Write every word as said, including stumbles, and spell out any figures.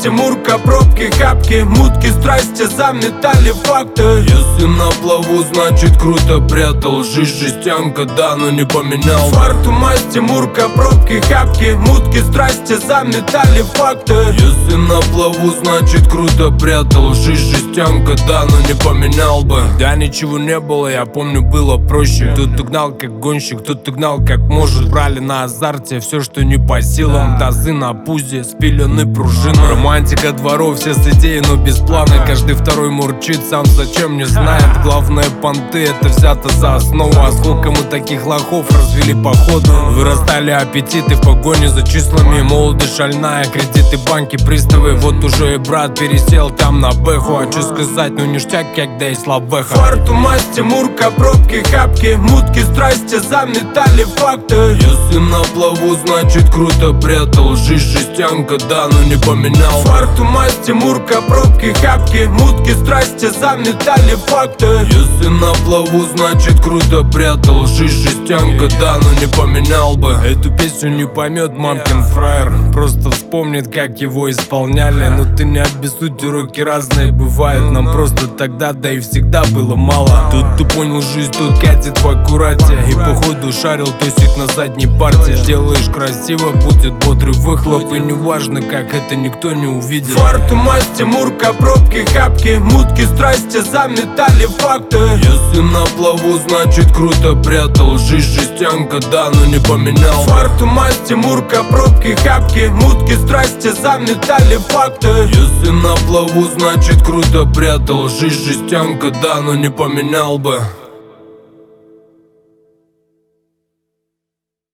Тимурка, пробки, хапки, мутки, страсти заметали факты. Если на плаву, значит круто прятал. Жизнь жестянка, да, но не поменял. Фарту мазь, Тимурка, пробки, хапки, мутки, страсти заметали факты. Если на плаву, значит круто прятал. Жизнь жестянка, да, но не поменял бы. Да ничего не было, я помню, было проще. Кто-то гнал как гонщик, кто-то гнал как может. Брали на азарте все, что не по силам. Тазы на пузе, спилены пружины. Романтика дворов, все с идеей, но без плана. Каждый второй мурчит, сам зачем не знает. Главное понты, это взято за основу. А сколько мы таких лохов развели по ходу. Вырастали аппетиты в погоне за числами. Молодость шальная, кредиты, банки, приставы. Вот уже и брат пересел там на бэху. А что сказать, ну ништяк, когда есть лавеха. Фарту мазь, Тимурка, пробки, хапки, мутки, страсти заметали факты. Если на плаву, значит круто прятал. Жизнь жестянка, да, но не поменял. Фарту мазь, Тимурка, пробки, хапки, мутки, страсти заметали факты. Если на плаву, значит круто прятал. Жизнь жестянка, да, но не поменял бы. Эту песню не поймет мамкин фраер, просто вспомнит, как его исполняли. Но ты не обессудь, уроки разные бывают. Нам просто тогда, да и всегда было мало. Тут ты понял, жизнь тут катит в аккурате. И походу шарил тосик на задней парте. Делаешь красиво, будет бодрый выхлоп. И неважно, как это никто не увидит. Фарту мазь, Тимурка, пробки, хапки, мутки, страсти заметали факты. Если на плаву, значит круто прятал. Жизнь жестянка, да, но не поменял. Фарту мазь, Тимурка, пробки, хапки, мутки, страсти заметали факты. Если на плаву, значит круто прятал. Жизнь жестянка, да, но не поменял бы.